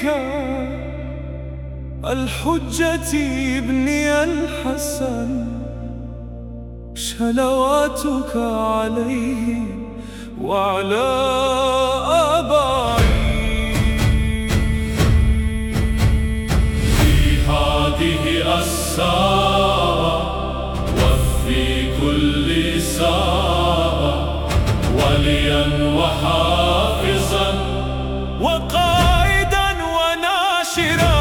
الحجة ابني الحسن، صلواتك عليه وعلى آبائي. في هذه الساعة وفي كل ساعة وليا وحافظا وقائدا وناشرا